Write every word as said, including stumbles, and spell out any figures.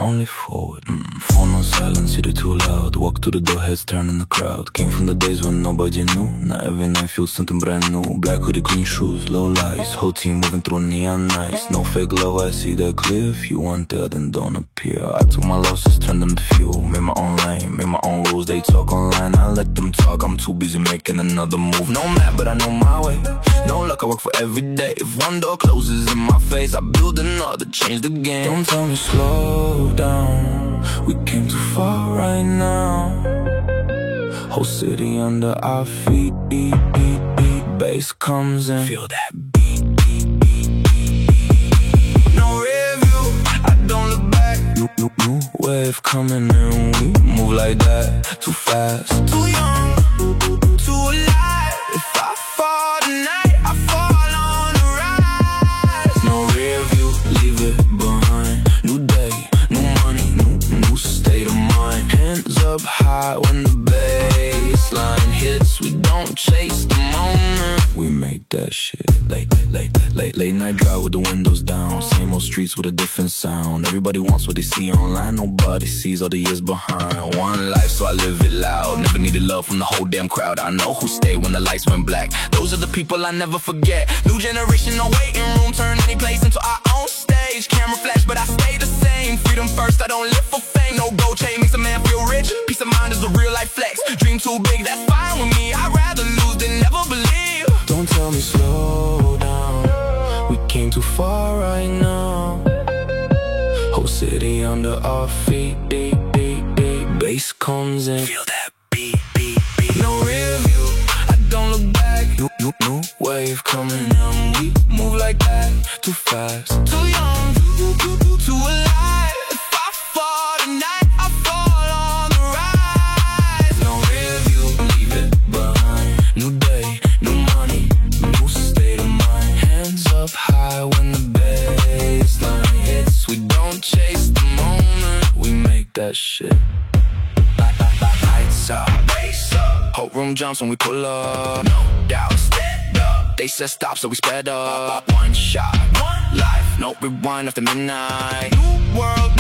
only forward. mm. Phone on silent, city too loud. Walk to the door, heads turn in the crowd. Came from the days when nobody knew. Now every night feels something brand new. Black hoodie, clean shoes, low lights. Whole team moving through neon nights. No fake love, I see that clear. If you want that, then don't appear. I took my losses, turned them to fuel. Made my own lane, made my own rules. They talk online, I let them talk. I'm too busy making another move. No map, but I know my way. No luck, I work for every day. If one door closes in my face, I build another, change the game. Don't tell me slow down, we came too far right now. Whole city under our feet. Bass comes in, feel that beat. No review, I don't look back. New, new, new wave coming in, we move like that. Too fast, too young, too alive. If I fall tonight, I fall on the rise. No review, leave it behind. New day, new money, new, new state of mind. Hands up high when the bass line hits. We don't chase the moment, we make that shit. Late, late, late, late night drive with the windows down. Same old streets with a different sound. Everybody wants what they see online. Nobody sees all the years behind. One life, so I live it loud. Never needed love from the whole damn crowd. I know who stayed when the lights went black. Those are the people I never forget. New generation, no waiting room. Turn any place into our own stage. Camera flash, but I stay the same. Freedom first, I don't live for fame. No gold chain makes a man feel rich. Peace of mind is a real life flex. Dream too big, that's fine with me. I'd rather lose than never believe. Don't tell me slow down, we came too far right now. Whole city under our feet. Bass comes in, feel that beat, beat, beat. No review, I don't look back. New, new, new wave coming in, we move like that. Too fast, too young, too, too, too, too alive. If I fall tonight, I fall on the rise. No review, leave it behind. New day, new money, new state of mind. Hands up high when the bass line hits. We don't chase the moment, we make that shit. Lights up, bass up. Whole room jumps when we pull up. No doubt, stand up. They said stop, so we sped up. One shot, one life. No rewind after midnight. New world,